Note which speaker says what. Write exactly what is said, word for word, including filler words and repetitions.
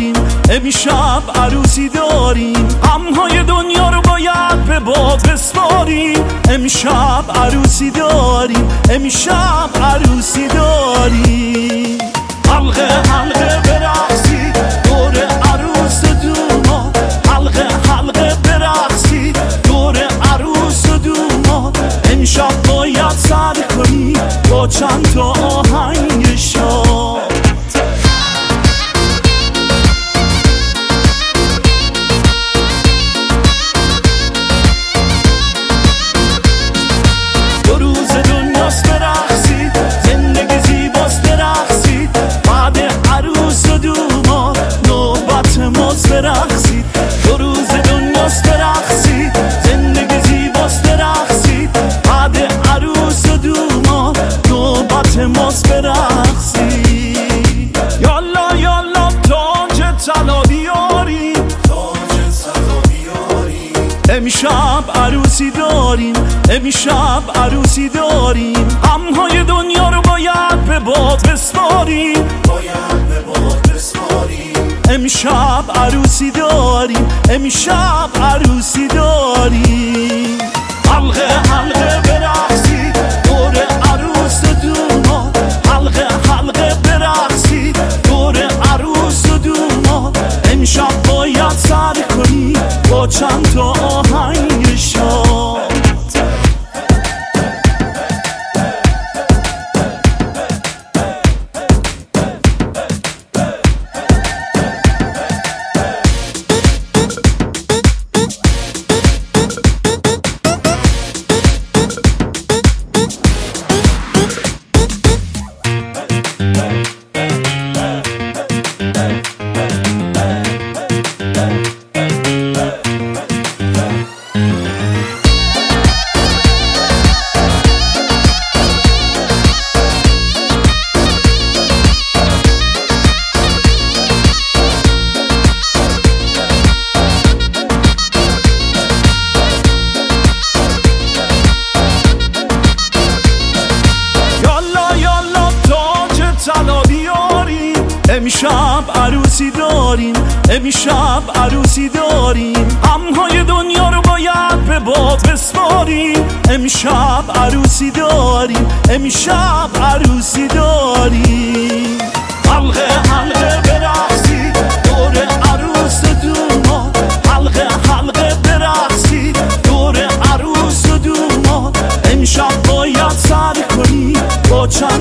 Speaker 1: داریم، امشب عروسی داریم، غمهای دنیا رو باید به باد بسپاریم. امشب عروسی داریم، امشب عروسی داریم. حلقه حلقه برقصید دور عروس و دوماد، حلقه حلقه برقصید دور عروس و دوماد. امشب باید سر کنی با چند تا آهنگ شاد. دو روز دنیاست برقصید، زندگی زیباست برقصید، بعد عروس و دوماد نوبت ماست برقصید. دو روز دنیاست برقصید، زندگی زیباست برقصید، بعد عروس و دوماد نوبت ماست برقصید. یالا یالا تاج طلا بیاریم، امشب عروسی داریم، امشب عروسی داریم، غمهای دنیا رو باید به باد بسپاریم، باید به باد بسپاریم. امشب عروسی داریم، امشب عروسی داریم. حلقه حلقه برقصید دور عروس و دوماد، حلقه حلقه برقصید دور عروس و دوماد. امشب باید سر کنی با چند تا آهنگ شاد. امشب عروسی داریم، امشب عروسی داریم، غمهای دنیا رو باید به باد بسپاریم. امشب عروسی داریم، امشب عروسی داریم. حلقه حلقه برقصید دور عروس و دوماد، حلقه حلقه برقصید دور عروس و دوماد. امشب باید سر کنی با چند